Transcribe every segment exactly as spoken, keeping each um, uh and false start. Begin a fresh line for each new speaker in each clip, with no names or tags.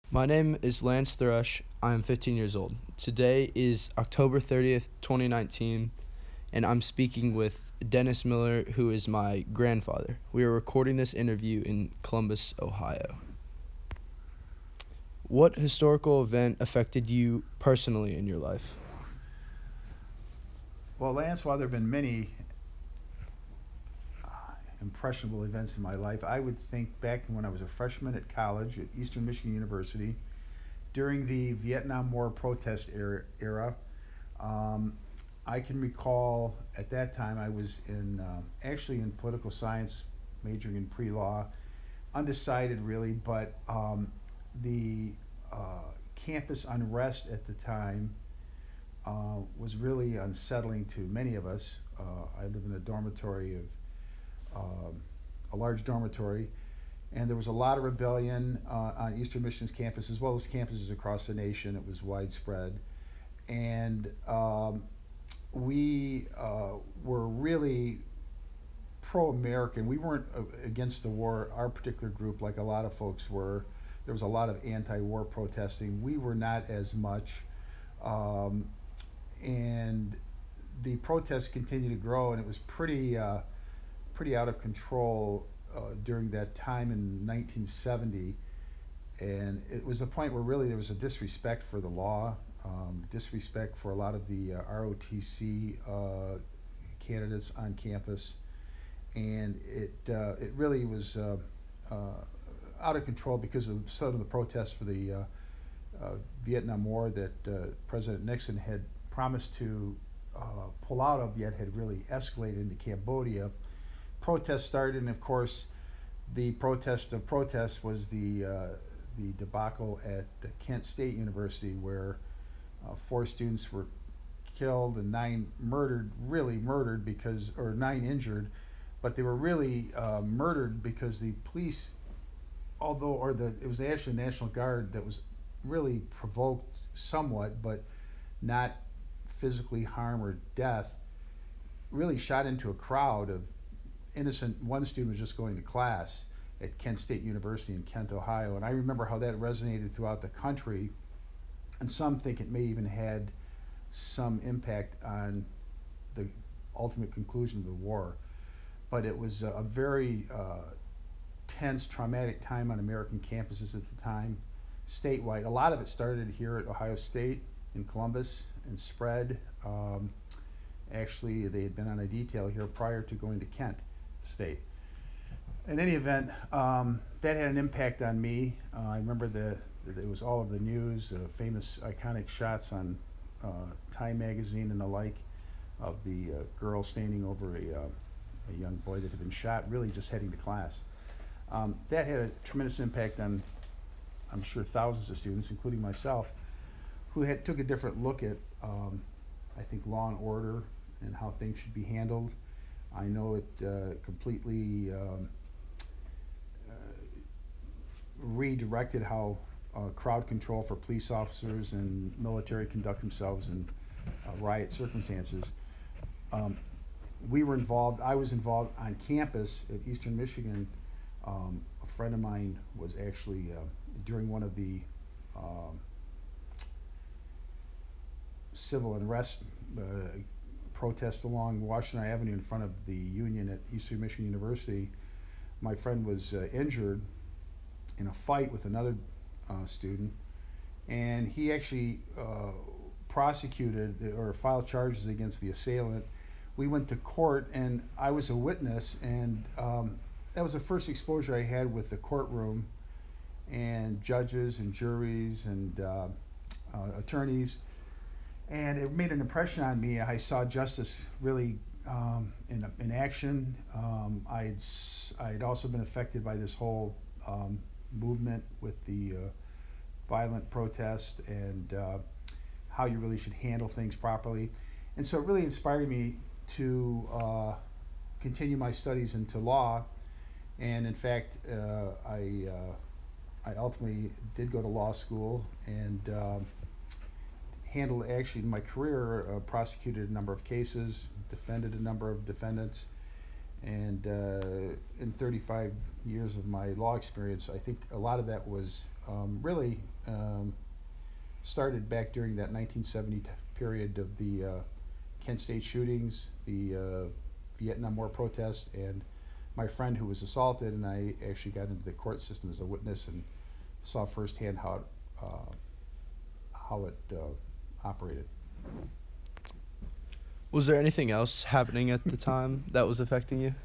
My name is Lance Thrush. I am fifteen years old. Today is October thirtieth, twenty nineteen, and I'm speaking with Dennis Miller, who is my grandfather. We are recording this interview in Columbus, Ohio. What historical event affected you personally in your life?
Well, Lance, while there have been many uh, impressionable events in my life, I would think back when I was a freshman at college at Eastern Michigan University during the Vietnam War protest era. era um, I can recall at that time I was in uh, actually in political science, majoring in pre-law, undecided really, but um, the uh, campus unrest at the time uh, was really unsettling to many of us. Uh, I live in a dormitory of um, a large dormitory, and there was a lot of rebellion uh, on Eastern Michigan's campus as well as campuses across the nation. It was widespread, and um, we uh, were really pro-American. We weren't uh, against the war. Our particular group, like a lot of folks were, there was a lot of anti-war protesting. We were not as much. Um, and the protests continued to grow, and it was pretty uh, pretty out of control uh, during that time in nineteen seventy. And it was a point where really there was a disrespect for the law, um, disrespect for a lot of the uh, R O T C uh, candidates on campus, and it uh, it really was uh, uh, out of control because of some of the protests for the uh, uh, Vietnam War that uh, President Nixon had promised to uh, pull out of, yet had really escalated into Cambodia. Protests started, and of course, the protest of protests was the uh, the debacle at Kent State University, where uh, four students were killed and nine murdered, really murdered because, or nine injured, but they were really uh, murdered because the police, although, or the it was actually the National Guard that was really provoked somewhat, but not physically harm or death, really shot into a crowd of innocent. One student was just going to class at Kent State University in Kent, Ohio, and I remember how that resonated throughout the country, and some think it may even had some impact on the ultimate conclusion of the war. But it was a, a very uh, tense, traumatic time on American campuses at the time, statewide. A lot of it started here at Ohio State in Columbus and spread. Um, actually, they had been on a detail here prior to going to Kent State. In any event, um, that had an impact on me. Uh, I remember the, the it was all of the news, uh, famous iconic shots on uh, Time magazine and the like of the uh, girl standing over a, uh, a young boy that had been shot, really just heading to class. Um, that had a tremendous impact on, I'm sure, thousands of students, including myself, who had took a different look at, um, I think, law and order and how things should be handled. I know it uh, completely um, uh, redirected how uh, crowd control for police officers and military conduct themselves in uh, riot circumstances. Um, we were involved, I was involved on campus at Eastern Michigan. Um, a friend of mine was actually, uh, during one of the um, civil unrest uh, protest along Washington Avenue in front of the Union at Eastern Michigan University, my friend was uh, injured in a fight with another uh, student, and he actually uh, prosecuted or filed charges against the assailant. We went to court, and I was a witness, and um, that was the first exposure I had with the courtroom and judges and juries and uh, uh, attorneys. And it made an impression on me. I saw justice really um, in, in action. Um, I'd, I'd also been affected by this whole um, movement with the uh, violent protest and uh, how you really should handle things properly. And so it really inspired me to uh, continue my studies into law. And in fact, uh, I, uh, I ultimately did go to law school and um, handled, actually in my career, uh, prosecuted a number of cases, defended a number of defendants, and uh, in thirty-five years of my law experience, I think a lot of that was um, really um, started back during that nineteen seventy t- period of the uh, Kent State shootings, the uh, Vietnam War protests, and my friend who was assaulted, and I actually got into the court system as a witness and saw firsthand how it, uh, how it uh, operated.
Was there anything else happening at the time that was affecting you?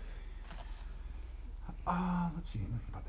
Uh, let's see, let me think about that.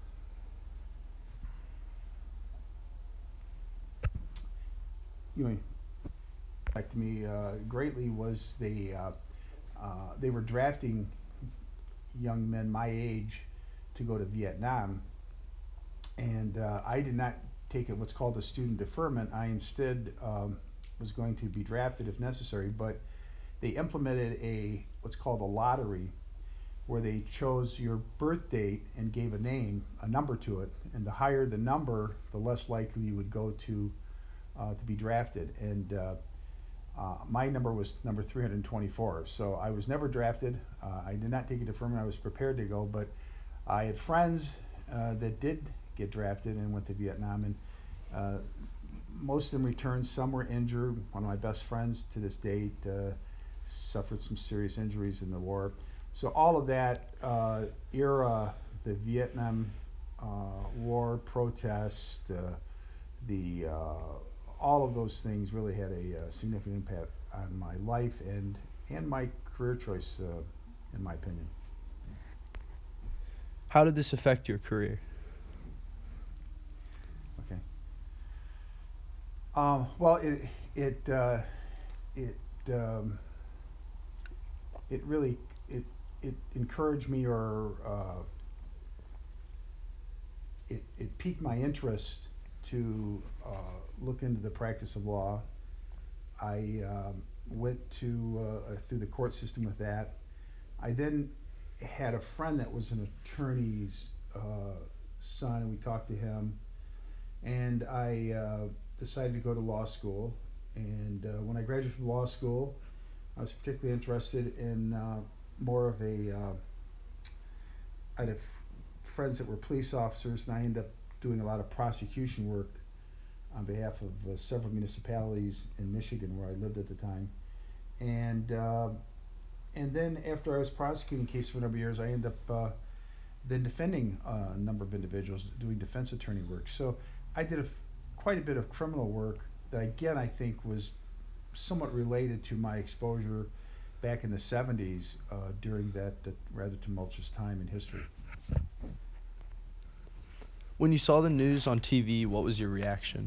You know, affected me uh, greatly was they uh, uh, they were drafting young men my age to go to Vietnam, and uh, I did not take it what's called a student deferment. I instead um, was going to be drafted if necessary, but they implemented a what's called a lottery, where they chose your birth date and gave a name, a number to it, and the higher the number, the less likely you would go to uh, to be drafted. And uh, uh, my number was number three hundred twenty-four, so I was never drafted. Uh, I did not take a deferment. I was prepared to go, but I had friends uh, that did get drafted and went to Vietnam, and uh, most of them returned. Some were injured. One of my best friends to this date uh, suffered some serious injuries in the war. So all of that uh, era, the Vietnam uh, War protest, uh, the uh, all of those things really had a, uh significant impact on my life and and my career choice, uh, in my opinion.
How did this affect your career?
Okay. Um, well, it it uh, it um, it really it it encouraged me, or uh, it it piqued my interest to uh, look into the practice of law. I um, went to uh, through the court system with that. I then had a friend that was an attorney's uh, son, and we talked to him, and I uh, decided to go to law school. And uh, when I graduated from law school, I was particularly interested in uh, more of a. Uh, I had f- friends that were police officers, and I ended up doing a lot of prosecution work on behalf of uh, several municipalities in Michigan, where I lived at the time. And uh, and then after I was prosecuting cases for a number of years, I ended up uh, then defending uh, a number of individuals, doing defense attorney work. So I did a f- quite a bit of criminal work that, again, I think was somewhat related to my exposure back in the seventies uh, during that, that rather tumultuous time in history.
When you saw the news on T V, what was your reaction?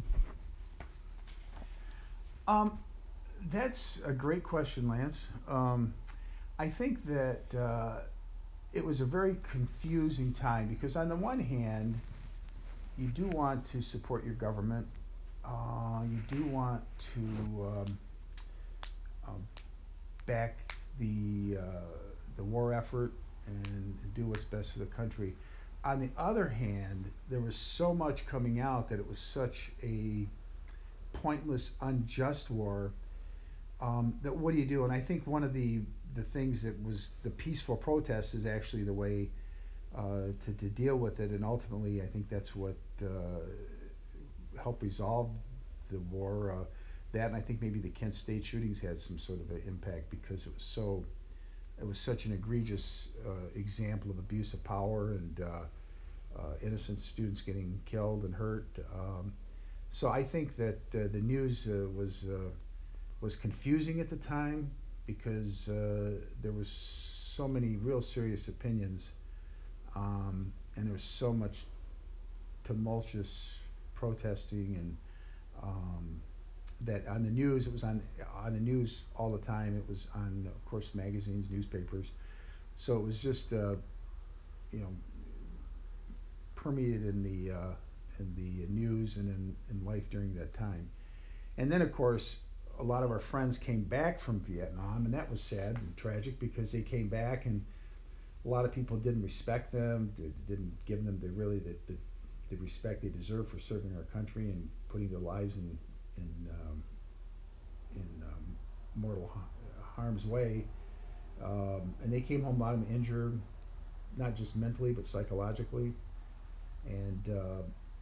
Um, that's a great question, Lance. Um, I think that uh, it was a very confusing time because, on the one hand, you do want to support your government. Uh, you do want to um, um, back the uh, the war effort and do what's best for the country. On the other hand, there was so much coming out that it was such a pointless, unjust war. Um, that what do you do? And I think one of the the things that was the peaceful protest is actually the way uh, to to deal with it. And ultimately, I think that's what uh, helped resolve the war. Uh, that, and I think maybe the Kent State shootings had some sort of an impact because it was so. It was such an egregious uh, example of abuse of power and uh, uh, innocent students getting killed and hurt. Um, so I think that uh, the news uh, was uh, was confusing at the time because uh, there was so many real serious opinions, um, and there was so much tumultuous protesting, and um, that on the news, it was on on the news all the time. It was on, of course, magazines, newspapers. So it was just, uh, you know, permeated in the uh, in the news and in, in life during that time. And then, of course, a lot of our friends came back from Vietnam, and that was sad and tragic because they came back, and a lot of people didn't respect them, didn't give them the really the, the, the respect they deserve for serving our country and putting their lives in in um, in um, mortal ha- harm's way, um, and they came home, a lot of them injured, not just mentally but psychologically, and uh,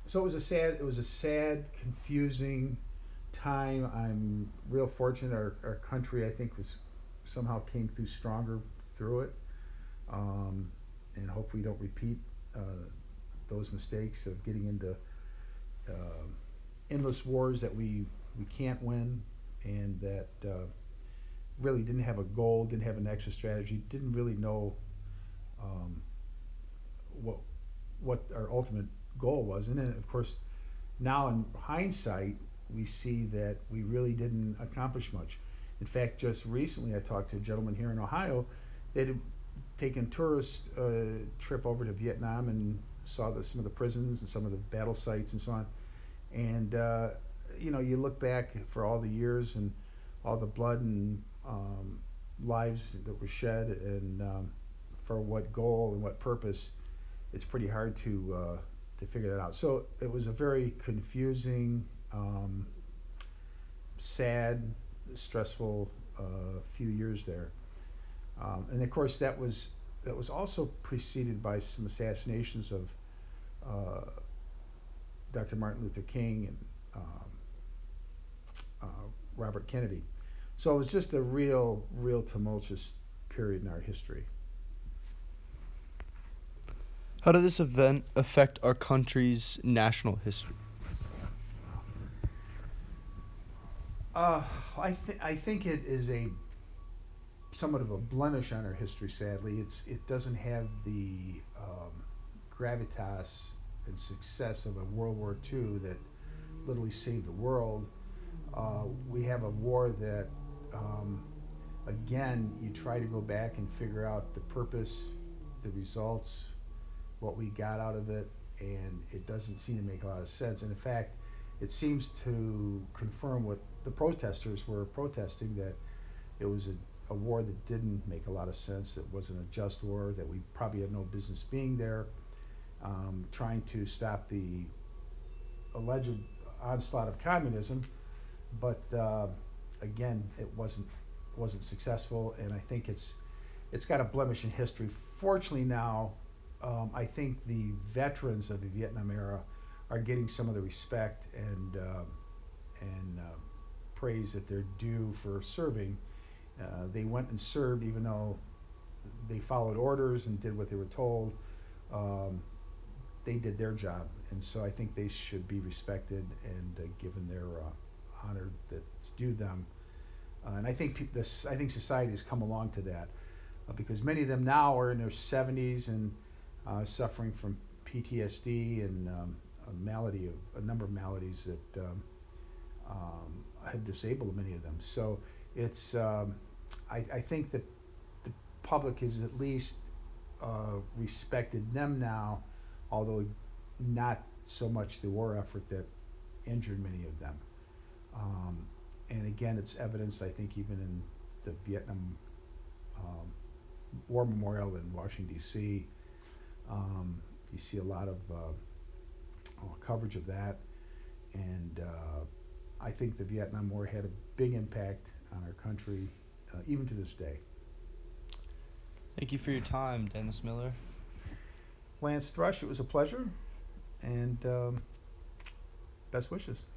so it was a sad, it was a sad, confusing time. I'm real fortunate. Our, our country, I think, was somehow came through stronger through it, um, and hope we don't repeat uh, those mistakes of getting into uh, endless wars that we we can't win, and that uh, really didn't have a goal, didn't have an exit strategy, didn't really know um, what what our ultimate goal was. And then, of course, now in hindsight, we see that we really didn't accomplish much. In fact, just recently I talked to a gentleman here in Ohio that had taken a tourist uh, trip over to Vietnam and saw the, some of the prisons and some of the battle sites and so on. And, uh, you know, you look back for all the years and all the blood and um, lives that were shed, and um, for what goal and what purpose, it's pretty hard to uh, to figure that out. So it was a very confusing, um, sad, stressful uh, few years there, um, and of course that was that was also preceded by some assassinations of uh, Doctor Martin Luther King and um, uh, Robert Kennedy. So it was just a real, real tumultuous period in our history.
How did this event affect our country's national history?
Uh, I think I think it is a somewhat of a blemish on our history. Sadly, it's it doesn't have the um, gravitas and success of a World War Two that literally saved the world. Uh, we have a war that, um, again, you try to go back and figure out the purpose, the results, what we got out of it, and it doesn't seem to make a lot of sense. And in fact, it seems to confirm what the protesters were protesting, that it was a, a war that didn't make a lot of sense, that wasn't a just war, that we probably had no business being there, um, trying to stop the alleged onslaught of communism. But uh, again, it wasn't wasn't successful, and I think it's it's got a blemish in history. Fortunately now, um, I think the veterans of the Vietnam era are getting some of the respect and uh, and uh, praise that they're due for serving. Uh, they went and served even though they followed orders and did what they were told. Um, they did their job, and so I think they should be respected and uh, given their uh, honor that's due them. Uh, and I think pe- this, I think society has come along to that, uh, because many of them now are in their seventies and uh, suffering from P T S D and um, a malady of a number of maladies that um, um, have disabled many of them. So it's um, I, I think that the public has at least uh, respected them now, although not so much the war effort that injured many of them. Um, and again, it's evidence, I think, even in the Vietnam um, War Memorial in Washington, D C Um, you see a lot of uh, uh, coverage of that. And uh, I think the Vietnam War had a big impact on our country, uh, even to this day.
Thank you for your time, Dennis Miller.
Lance Thrush, it was a pleasure, and um, best wishes.